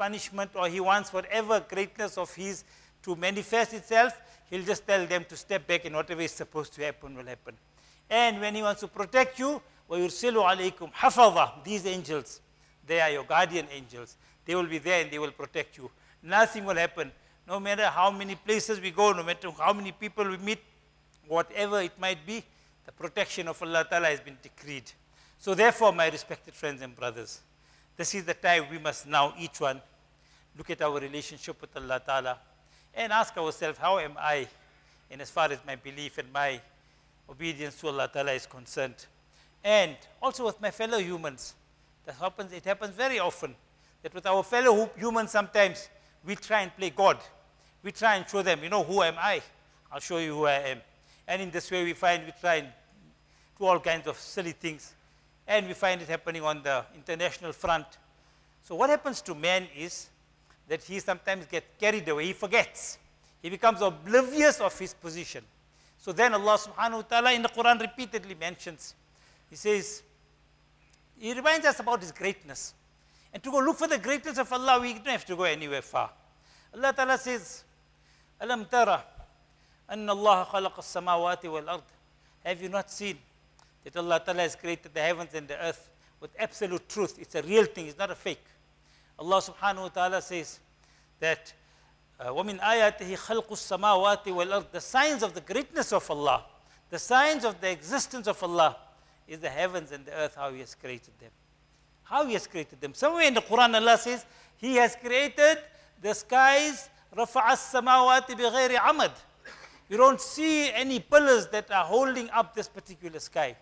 punishment, or he wants whatever greatness of his to manifest itself, he'll just tell them to step back, and whatever is supposed to happen will happen. And when he wants to protect you, وَيُرْسِلُ عَلَيْكُمْ حَفَظًا, these angels, they are your guardian angels. They will be there and they will protect you. Nothing will happen. No matter how many places we go, no matter how many people we meet, whatever it might be, the protection of Allah Ta'ala has been decreed. So therefore, my respected friends and brothers, this is the time we must now, each one, look at our relationship with Allah Ta'ala and ask ourselves, how am I, in as far as my belief and my obedience to Allah Ta'ala is concerned? And also with my fellow humans. It happens very often that with our fellow humans sometimes we try and play God. We try and show them, who am I? I'll show you who I am. And in this way we try and do all kinds of silly things. And we find it happening on the international front. So what happens to man is that he sometimes gets carried away. He forgets. He becomes oblivious of his position. So then Allah subhanahu wa ta'ala in the Quran repeatedly mentions, he says, he reminds us about his greatness. And to go look for the greatness of Allah, we don't have to go anywhere far. Allah Ta'ala says, Alam tara, anna Allah khalaqa as-samawati wal-ard. Have you not seen that Allah Ta'ala has created the heavens and the earth with absolute truth? It's a real thing, it's not a fake. Allah subhanahu wa ta'ala says that, وَمِنْ آيَاتِهِ خَلْقُ السَّمَاوَاتِ وَالْأَرْضِ. The signs of the greatness of Allah, the signs of the existence of Allah is the heavens and the earth, how He has created them. How He has created them. Somewhere in the Quran Allah says, He has created the skies, رَفَعَ السَّمَاوَاتِ بِغَيْرِ عَمَدٍ. You don't see any pillars that are holding up this particular sky.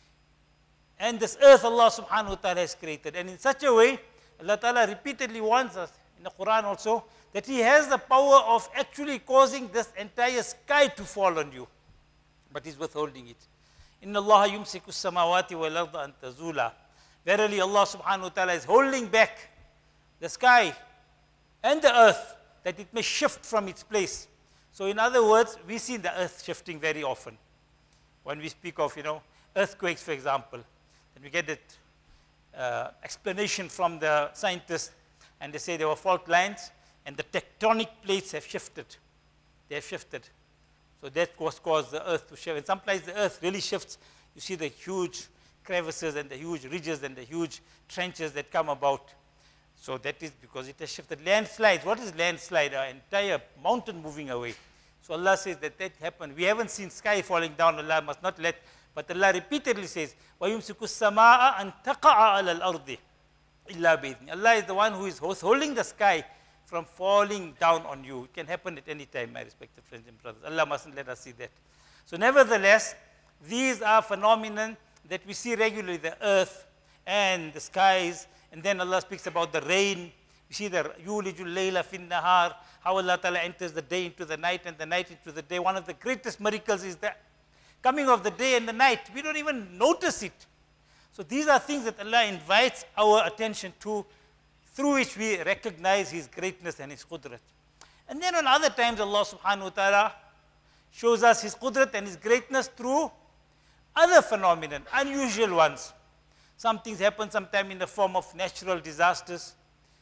And this earth Allah subhanahu wa ta'ala has created. And in such a way, Allah Ta'ala repeatedly warns us in the Quran also that He has the power of actually causing this entire sky to fall on you. But He's withholding it. Inna Allah yumsiku samawati wal arda an tazula. Verily Allah subhanahu wa ta'ala is holding back the sky and the earth that it may shift from its place. So in other words, we see the earth shifting very often. When we speak of, earthquakes, for example, and we get that explanation from the scientists, and they say there were fault lines, and the tectonic plates have shifted. They have shifted. So that caused the earth to shift. And sometimes the earth really shifts. You see the huge crevices and the huge ridges and the huge trenches that come about. So that is because it has shifted. Landslides, what is landslide? An entire mountain moving away. So Allah says that happened. We haven't seen sky falling down. Allah must not let. But Allah repeatedly says, وَيُمْسِكُ السَّمَاءَ أَن تَقَعَ عَلَى الْأَرْضِ إِلَّا بِإِذْنِ. Allah is the one who is holding the sky from falling down on you. It can happen at any time, my respected friends and brothers. Allah mustn't let us see that. So nevertheless, these are phenomena that we see regularly, the earth and the skies, and then Allah speaks about the rain. You see the yulijul layla fin nahar, how Allah Ta'ala enters the day into the night and the night into the day. One of the greatest miracles is the coming of the day and the night. We don't even notice it. So these are things that Allah invites our attention to, through which we recognize His greatness and His qudrat. And then on other times, Allah subhanahu wa ta'ala shows us His qudrat and His greatness through other phenomena, unusual ones. Some things happen sometime in the form of natural disasters,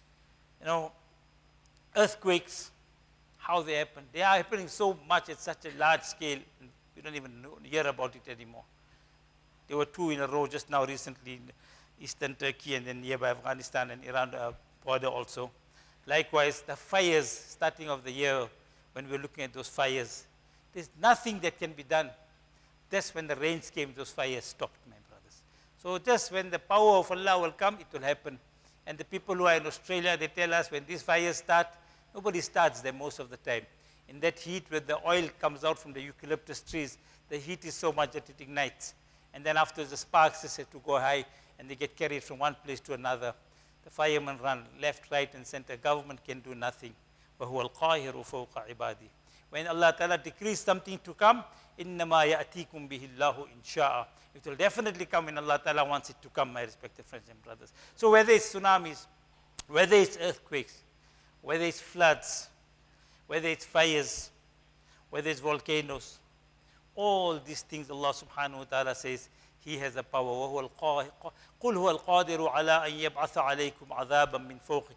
earthquakes, how they happen. They are happening so much at such a large scale, we don't even hear about it anymore. There were 2 in a row just now recently in eastern Turkey and then nearby Afghanistan and Iran border also. Likewise, the fires starting of the year, when we're looking at those fires, there's nothing that can be done. Just when the rains came, those fires stopped, my brothers. So just when the power of Allah will come, it will happen. And the people who are in Australia, they tell us when these fires start, nobody starts them most of the time. In that heat, where the oil comes out from the eucalyptus trees, the heat is so much that it ignites. And then after the sparks are said to go high, and they get carried from one place to another. The firemen run left, right, and center. Government can do nothing. وَهُوَ الْقَاهِرُ فَوْقَ عِبَادِهِ. When Allah Ta'ala decrees something to come, إِنَّمَا يَأْتِيكُمْ بِهِ اللَّهُ إِنْ شَاءَ. It will definitely come when Allah Ta'ala wants it to come, my respected friends and brothers. So whether it's tsunamis, whether it's earthquakes, whether it's floods, whether it's fires, whether it's volcanoes, all these things Allah subhanahu wa ta'ala says He has the power. قُلْ هُوَ الْقَادِرُ عَلَىٰ أَن يَبْعَثَ عَلَيْكُمْ عَذَابًا مِّن فَوْقِكُمْ.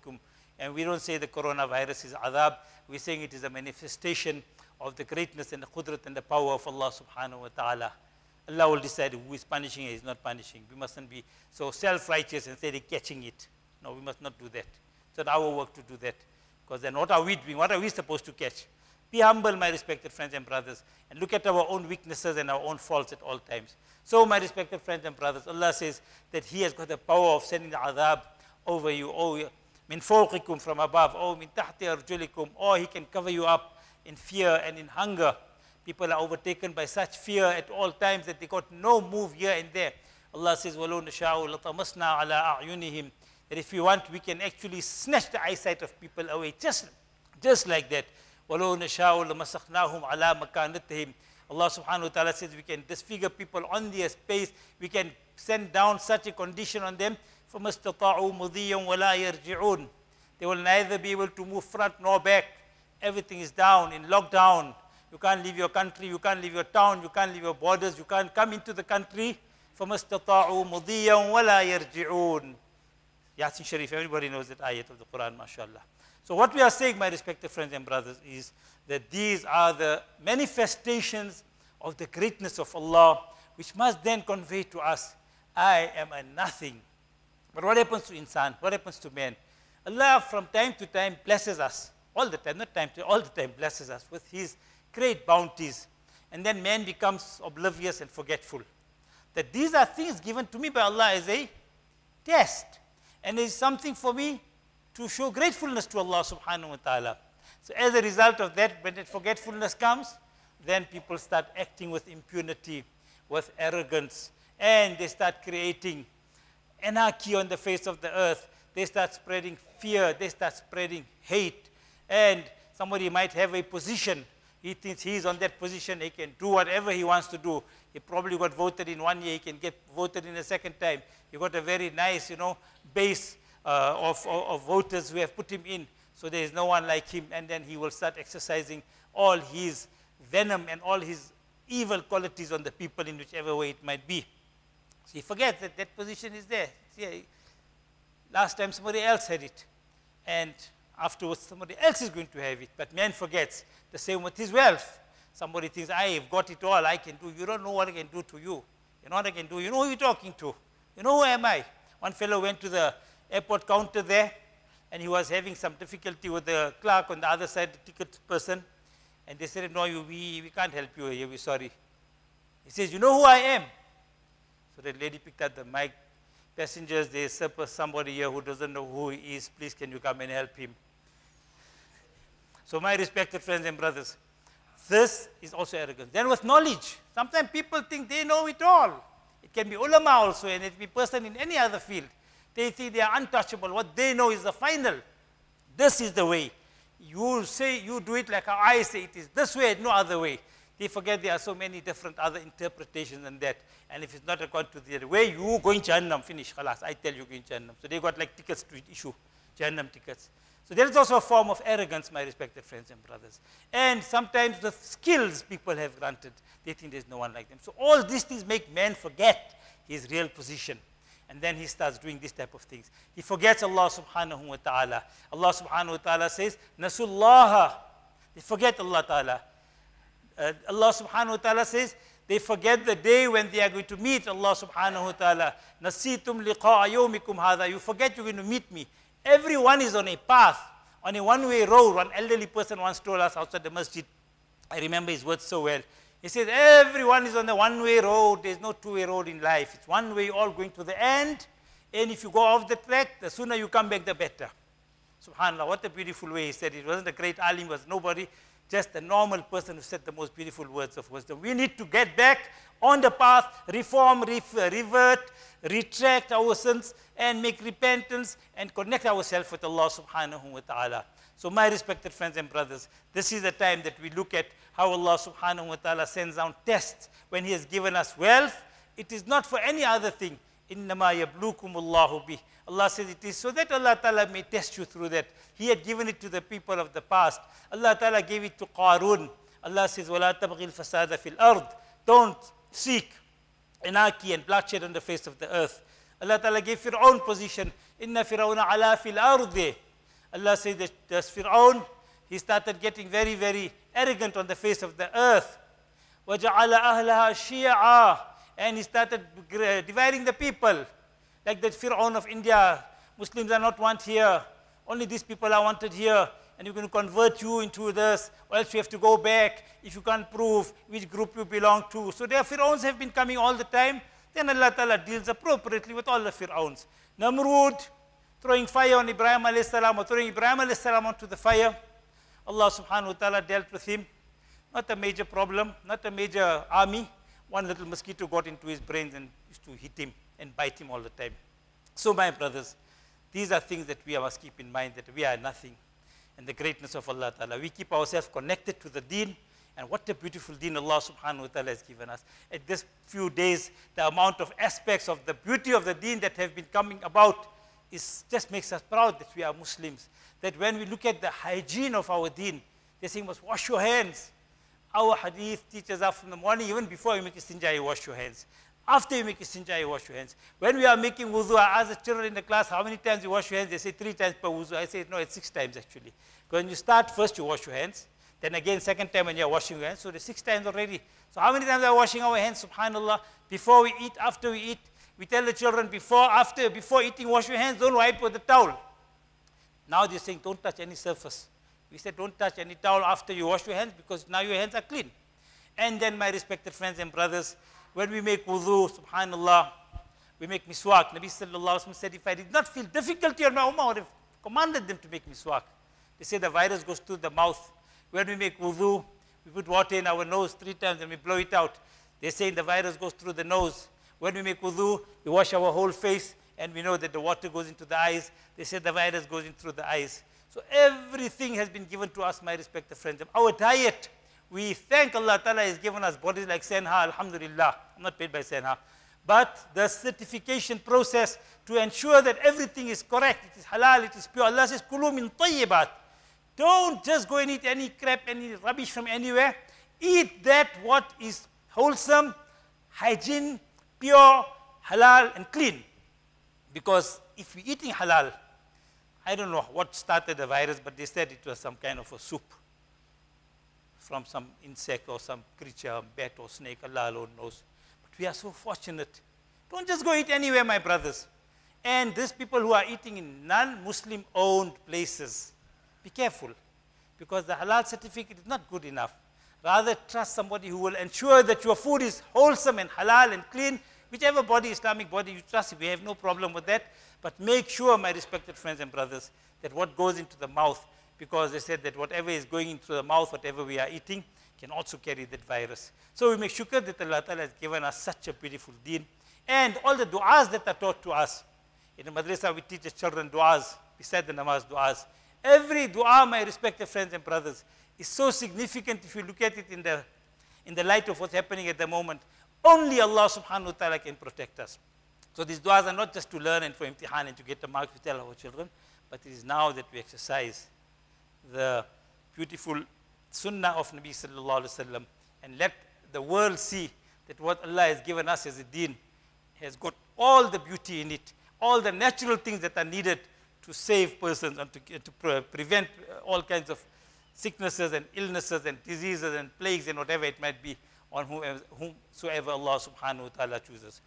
And we don't say the coronavirus is adhab. We're saying it is a manifestation of the greatness and the qudrat and the power of Allah subhanahu wa ta'ala. Allah will decide who is punishing and who is not punishing. We mustn't be so self-righteous and say they're catching it. No, we must not do that. It's not our work to do that. Because then what are we doing? What are we supposed to catch? Be humble, my respected friends and brothers, and look at our own weaknesses and our own faults at all times. So, my respected friends and brothers, Allah says that He has got the power of sending the adhab over you. Oh, min fawqikum, from above. Oh, min tahti arjulikum. Or He can cover you up in fear and in hunger. People are overtaken by such fear at all times that they got no move here and there. Allah says, وَلَوْ نَشَاءُ لَطَمَسْنَا عَلَىٰ أَعْيُنِهِمْ. That if you want, we can actually snatch the eyesight of people away, just like that. وَلَوْ نَشَاءُ لَمَسَخْنَاهُمْ عَلَىٰ مَكَانَتِهِمْ. Allah subhanahu wa ta'ala says we can disfigure people on their space. We can send down such a condition on them. فَمَا اسْتَطَاعُوا مُضِيًّا وَلَا يَرْجِعُونَ. They will neither be able to move front nor back. Everything is down, in lockdown. You can't leave your country, you can't leave your town, you can't leave your borders, you can't come into the country. فَمَا اسْتَطَاعُوا مُضِيًّا وَلَا يَرْجِعُونَ. Yasin Sharif, everybody knows that ayat of the Quran, mashallah. So what we are saying, my respected friends and brothers, is that these are the manifestations of the greatness of Allah, which must then convey to us, I am a nothing. But what happens to insan? What happens to man? Allah from time to time blesses us, all the time, not time to all the time blesses us with His great bounties. And then man becomes oblivious and forgetful. That these are things given to me by Allah as a test. And it is something for me to show gratefulness to Allah subhanahu wa ta'ala. So as a result of that, when that forgetfulness comes, then people start acting with impunity, with arrogance, and they start creating anarchy on the face of the earth. They start spreading fear, they start spreading hate, and somebody might have a position. He thinks he's on that position, he can do whatever he wants to do. He probably got voted in 1 year, he can get voted in a second time. He got a very nice, base of voters who have put him in. So there is no one like him, and then he will start exercising all his venom and all his evil qualities on the people in whichever way it might be. So he forgets that that position is there. See, last time somebody else had it, and afterwards somebody else is going to have it. But man forgets. The same with his wealth. Somebody thinks, I've got it all, I can do. You don't know what I can do to you. You know what I can do. You know who you're talking to. You know who am I? One fellow went to the airport counter there, and he was having some difficulty with the clerk on the other side, the ticket person. And they said, no, we can't help you here, we're sorry. He says, you know who I am? So the lady picked up the mic. Passengers, there's somebody here who doesn't know who he is. Please, can you come and help him? So my respected friends and brothers, this is also arrogance. Then with knowledge, sometimes people think they know it all. It can be ulama also, and it can be person in any other field. They think they are untouchable. What they know is the final. This is the way. You say, you do it like how I say it is. This way, no other way. They forget there are so many different other interpretations than that. And if it's not according to their way, you go in Jahannam, finish, khalas, I tell you go in Jahannam. So they got like tickets to issue, Jahannam tickets. So there is also a form of arrogance, my respected friends and brothers. And sometimes the skills people have granted, they think there's no one like them. So all these things make man forget his real position. And then he starts doing this type of things. He forgets Allah subhanahu wa ta'ala. Allah subhanahu wa ta'ala says, Nasullaha. They forget Allah ta'ala. Allah subhanahu wa ta'ala says, they forget the day when they are going to meet Allah subhanahu wa ta'ala. Nasitum liqa'a yawmikum hadha. You forget you're going to meet me. Everyone is on a path, on a one-way road. One elderly person once told us outside the masjid, I remember his words so well. He says, everyone is on the one-way road. There's no two-way road in life. It's one way, all going to the end. And if you go off the track, the sooner you come back, the better. SubhanAllah, what a beautiful way he said it. It wasn't a great alim, was nobody, just a normal person who said the most beautiful words of wisdom. We need to get back on the path, reform, revert, retract our sins, and make repentance, and connect ourselves with Allah subhanahu wa ta'ala. So my respected friends and brothers, this is the time that we look at how Allah subhanahu wa ta'ala sends down tests. When He has given us wealth, it is not for any other thing. إِنَّمَا يَبْلُوكُمُ اللَّهُ بِهِ. Allah says it is so that Allah ta'ala may test you through that. He had given it to the people of the past. Allah ta'ala gave it to Qarun. Allah says, وَلَا تَبْغِي الْفَسَادَ فِي الْأَرْضِ. Don't seek anarchy and bloodshed on the face of the earth. Allah ta'ala gave Fir'aun position. إِنَّ فِرْعَوْنَ عَلَى فِي الْأَرْضِ. Allah says that there's Fir'aun, he started getting very, very arrogant on the face of the earth. وَجَعَلَ أَهْلَهَا شِيَعًا, and he started dividing the people. Like that Fir'aun of India, Muslims are not wanted here, only these people are wanted here, and we're going to convert you into this, or else you have to go back if you can't prove which group you belong to. So their Fir'auns have been coming all the time. Then Allah Ta'ala deals appropriately with all the Fir'auns. Namrud, throwing fire on Ibrahim alayhi salam, or throwing Ibrahim alayhi salam onto the fire. Allah subhanahu wa ta'ala dealt with him. Not a major problem, not a major army. One little mosquito got into his brains and used to hit him and bite him all the time. So my brothers, these are things that we must keep in mind, that we are nothing. And the greatness of Allah Ta'ala. We keep ourselves connected to the deen, and what a beautiful deen Allah subhanahu wa ta'ala has given us. At this few days, the amount of aspects of the beauty of the deen that have been coming about just makes us proud that we are Muslims. That when we look at the hygiene of our deen, they're saying, must wash your hands. Our hadith teaches us from the morning, even before you make istinja, you wash your hands. After you make istinja, you wash your hands. When we are making wuzu, I ask the children in the class, how many times you wash your hands? They say 3 times per wuzu. I say, no, it's 6 times actually. When you start, first you wash your hands. Then again, second time when you're washing your hands. So there's 6 times already. So how many times are we washing our hands, subhanAllah? Before we eat, after we eat. We tell the children, before eating, wash your hands, don't wipe with the towel. Now they're saying, don't touch any surface. We said, don't touch any towel after you wash your hands, because now your hands are clean. And then, my respected friends and brothers, when we make wudu, subhanallah, we make miswak. Nabi sallallahu alaihi wasallam said, if I did not feel difficulty on my ummah, I would have commanded them to make miswak. They say the virus goes through the mouth. When we make wudu, we put water in our nose 3 times and we blow it out. They say the virus goes through the nose. When we make wudu, we wash our whole face, and we know that the water goes into the eyes. They say the virus goes in through the eyes. So everything has been given to us, my respected friends. Our diet, we thank Allah Ta'ala has given us bodies like Senha, alhamdulillah. I'm not paid by Senha. But the certification process to ensure that everything is correct, it is halal, it is pure. Allah says, Kulu min tayyibat. Don't just go and eat any crap, any rubbish from anywhere. Eat that what is wholesome, hygiene, pure, halal, and clean. Because if we're eating halal, I don't know what started the virus, but they said it was some kind of a soup from some insect or some creature, bat or snake, Allah alone knows. But we are so fortunate. Don't just go eat anywhere, my brothers. And these people who are eating in non-Muslim owned places, be careful, because the halal certificate is not good enough. Rather, trust somebody who will ensure that your food is wholesome and halal and clean. Whichever body, Islamic body you trust, we have no problem with that. But make sure, my respected friends and brothers, that what goes into the mouth, because they said that whatever is going into the mouth, whatever we are eating, can also carry that virus. So we make shukr that Allah Ta'ala has given us such a beautiful deen. And all the du'as that are taught to us. In the madrasa, we teach the children du'as, beside the namaz du'as. Every du'a, my respected friends and brothers, is so significant if you look at it in the light of what's happening at the moment. Only Allah subhanahu wa ta'ala can protect us. So these du'as are not just to learn and for imtihan and to get the marks we tell our children, but it is now that we exercise the beautiful sunnah of Nabi sallallahu alaihi wasallam and let the world see that what Allah has given us as a deen has got all the beauty in it, all the natural things that are needed to save persons and to prevent all kinds of sicknesses and illnesses and diseases and plagues and whatever it might be on whomsoever Allah subhanahu wa ta'ala chooses.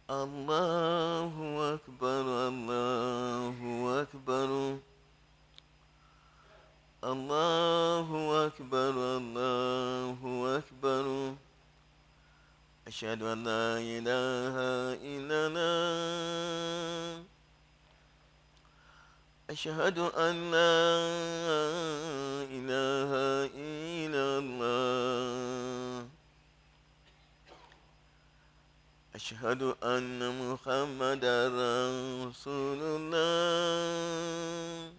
الله أكبر الله أكبر الله أكبر الله أكبر أشهد أن لا إله إلا الله أشهد أن لا إله إلا الله أشهد أن محمدا رسول الله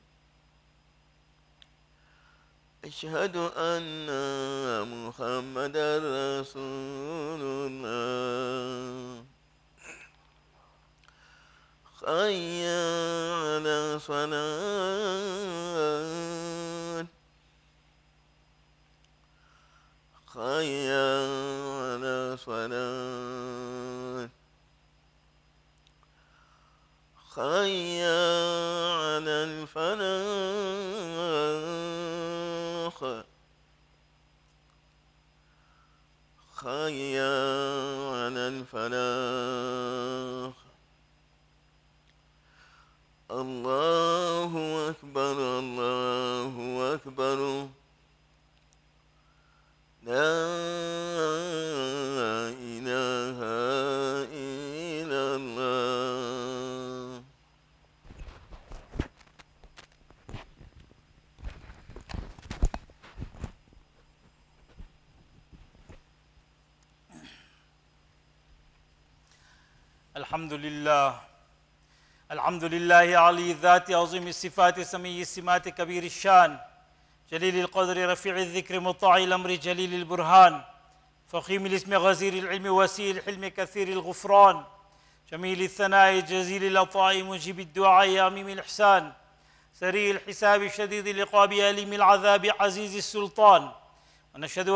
أشهد أن محمدا رسول الله حي على الصلاة حي على الصلاة حي على الفلاح حي على الفلاح الله أكبر الله أكبر لا إله إلا الله الحمد لله الحمد لله علي الذات عظيم الصفات سمي السمات كبير الشان جليل القدر رفيع الذكر مطاع الأمر جليل البرهان فخيم الاسم غزير العلم وسيع الحلم كثير الغفران جميل الثناء جزيل العطاء مجيب الدعاء عميم الإحسان سريع الحساب شديد العقاب أليم العذاب عزيز السلطان ونشهد